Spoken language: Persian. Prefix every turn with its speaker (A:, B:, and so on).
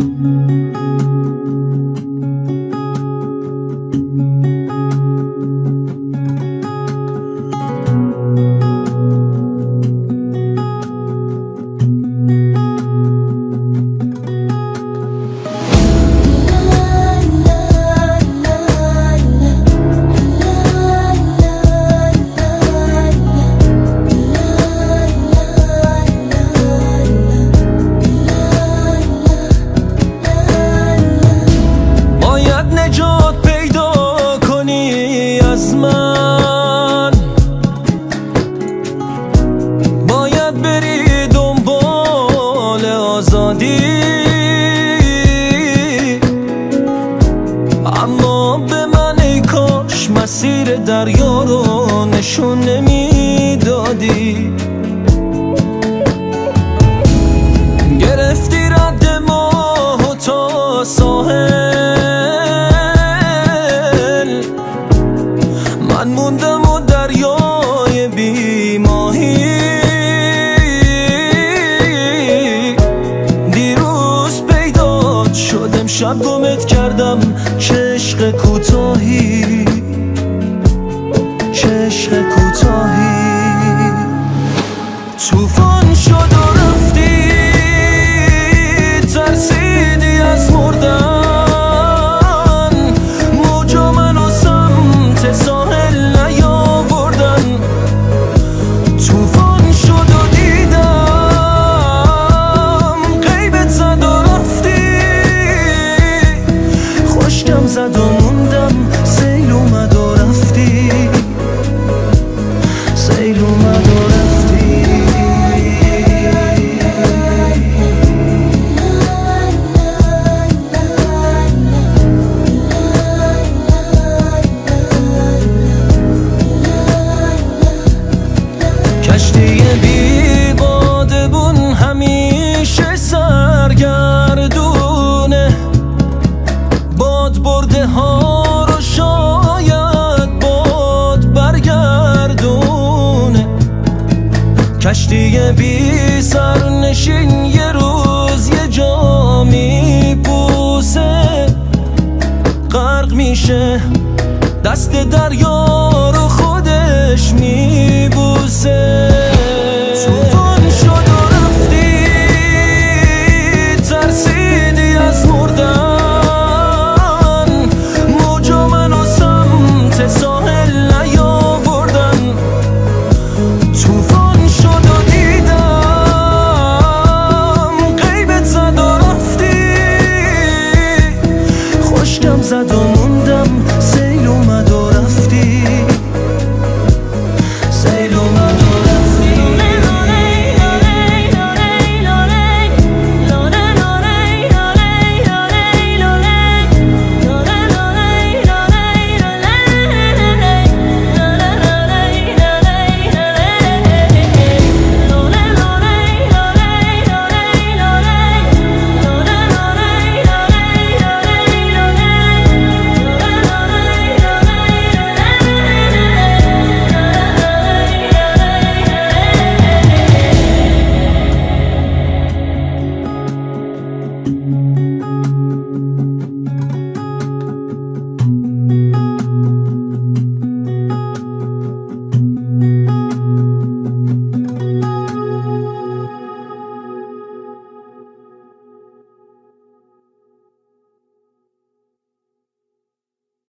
A: نجات پیدا کنی از من، باید بری دنبال آزادی، اما به من ای کاش مسیر دریا رو نشون نمیدادی. گرفتی رد ماه و تا ساحل، من موندم و دریای بی ماهی. دیروز پیدا شدم شب گمت کردم، چه عشق کوتاهی، چه عشق کوتاهی. طوفان شد و رفتی، ترسیدی از مردن، موجا منو سمت ساحل نیاوردن. طوفان شد و دیدم غیبت زد و رفتی، خشکم زد و موندم، سیل اومد و رفتی، سیل اومد و رفتی. کشتی بی بادبون همیشه سرگردونه، باد برده ها رو شاید باد برگردونه. کشتی بی سرنشین یه روز یه جا میپوسه، غرق میشه دست دریا